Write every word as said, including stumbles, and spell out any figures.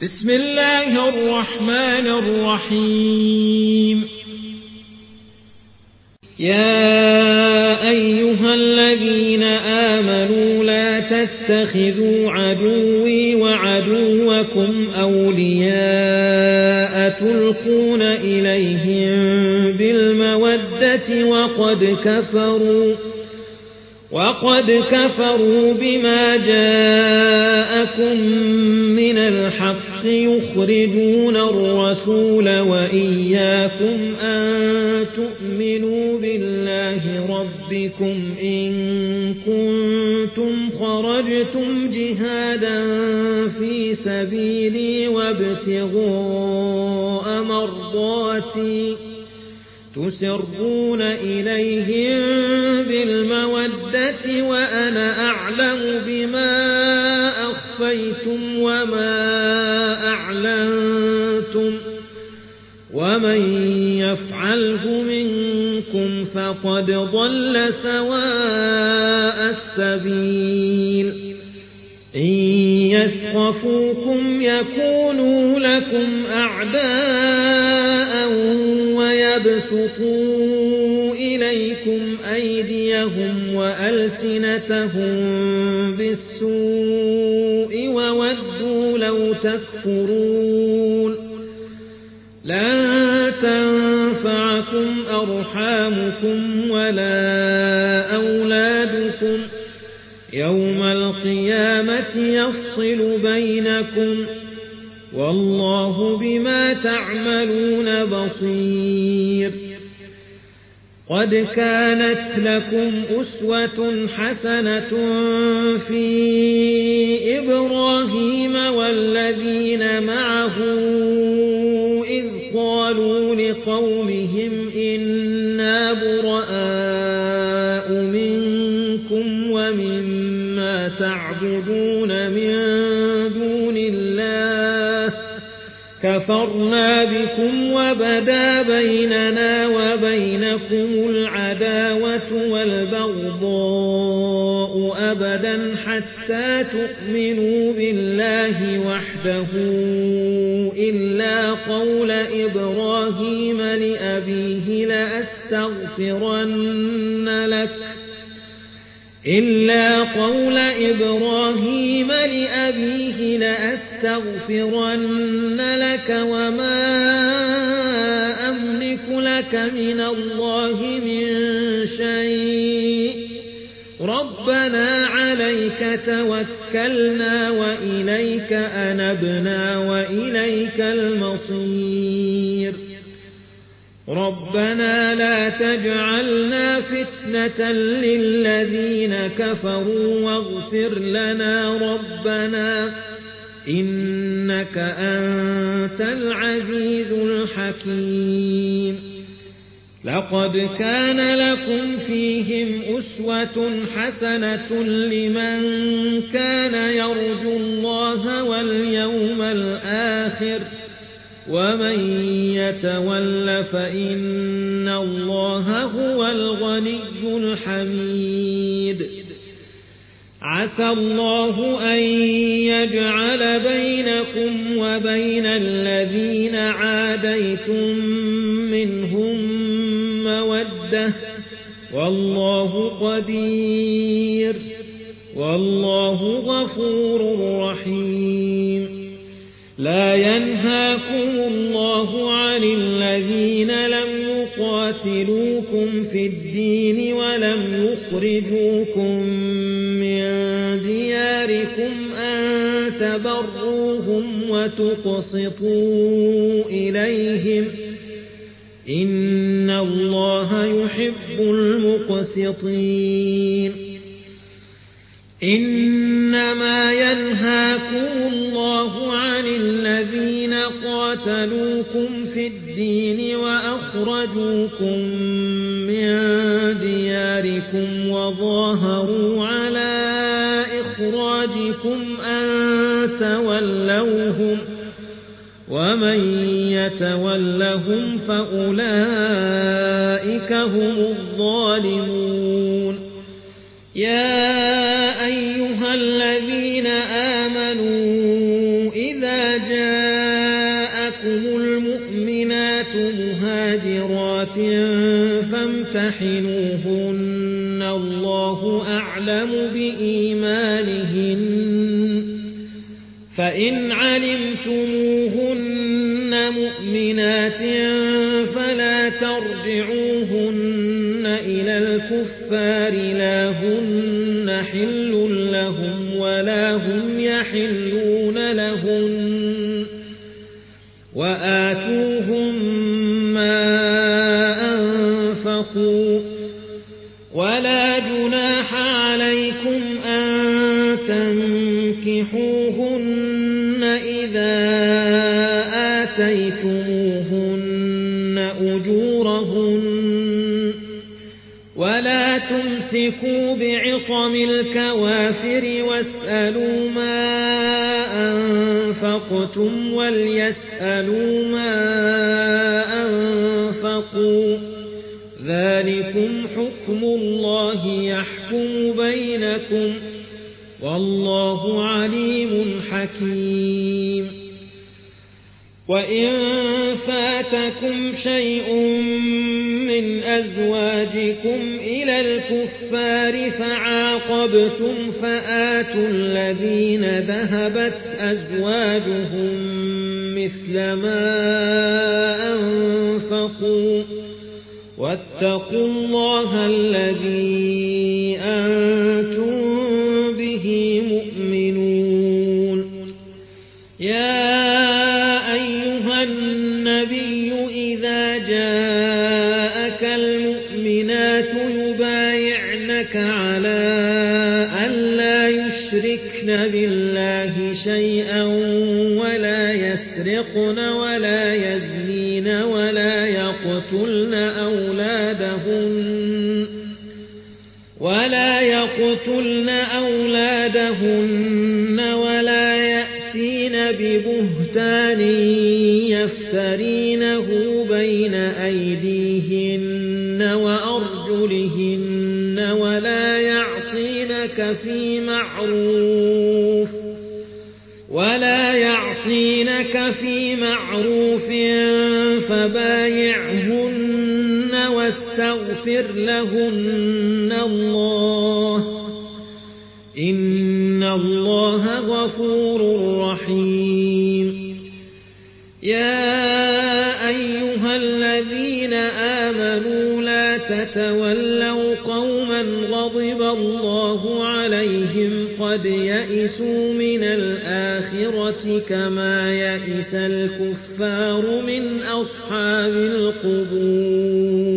بسم الله الرحمن الرحيم يا أيها الذين آمنوا لا تتخذوا عدوي وعدوكم أولياء تلقون إليهم بالمودة وقد كفروا وقد كفروا بما جاءكم من الحق يخرجون الرسول وإياكم أن تؤمنوا بالله ربكم إن كنتم خرجتم جهادا في سبيلي وابتغاء مرضاتي تسرون إليهم بالمودة وأنا أعلم بما أخفيتم وما أعلنتم ومن يفعله منكم فقد ضل سواء السبيل إن يثقفوكم يكونوا لكم أعداء ويبسطوا إليكم أيديهم وألسنتهم بالسوء وودوا لو تكفرون لن تنفعكم أرحامكم ولا أولادكم يوم القيامة يفصل بينكم والله بما تعملون بصير قد كانت لكم أسوة حسنة في إبراهيم والذين معه إذ قالوا لقومهم إنا براء منكم ومما تعبدون من دون الله كفرنا بكم وبدا بيننا وبينكم العداوة والبغضاء أبدا حتى تؤمنوا بالله وحده إلا قول إبراهيم لأبيه لأستغفرن لك إلا قول إبراهيم لأبيه لأستغفرن لك وما أملك لك من الله من شيء ربنا عليك توكلنا وإليك أنبنا وإليك المصير ربنا لا تجعلنا فتنة للذين كفروا واغفر لنا ربنا إنك أنت العزيز الحكيم لقد كان لكم فيهم أسوة حسنة لمن كان يرجو الله واليوم الآخر ومن يتول فإن الله هو الغني الحميد عسى الله أن يجعل بينكم وبين الذين عاديتم منهم مودة والله قدير والله غفور رحيم لا ينهاكم الله عن الذين لم يقاتلوكم في الدين ولم يخرجوكم من دياركم أن تبروهم وتقسطوا إليهم إن الله يحب المقسطين إنما ينهاكم الله عن الذين قاتلوكم في الدين وأخرجوكم من دياركم وظاهروا على إخراجكم أن تولوهم ومن يتولهم فأولئك هم الظالمون يا أيها الذين آمنوا إذا جاءكم المؤمنات مهاجرات فامتحنوهن الله أعلم بإيمانهن فإن علمتموهن مؤمنات فلا ترجعوهن إلى الكفار لا هن حل لهم ولا هم يحلون لهن وآتوهم ما أنفقوا ولا جناح عليكم أن تنكحوهن إذا آتيتموهن أجورهن ولا تمسكوا بعصم الكوافر واسألوا ما أنفقتم وليسألوا ما أنفقوا ذلكم حكم الله يحكم بينكم والله عليم حكيم وإن فاتكم شيء من أزواجكم إلى الكفار فعاقبتم فآتوا الذين ذهبت أزواجهم مثل ما أنفقوا واتقوا الله الذي أنتم به مؤمنون يا أيها النبي إذا جاءك المؤمنات يبايعنك على أن لا يشركن بالله شيئا ولا يسرقن ولا يزنين ولا يقتلن أولادهن ولا يقتلن أولادهن ولا يأتين ببهتان يفترينه بين أيديهن وأرجلهن ولا يعصينك في معروف ولا يعصينك في معروف فبايعهن واستغفر لهن الله إن الله غفور رحيم يا أيها الذين آمنوا لا تتولوا قوما غضب الله عليهم قد يئسوا من الآخرة كما يئس الكفار من أصحاب القبور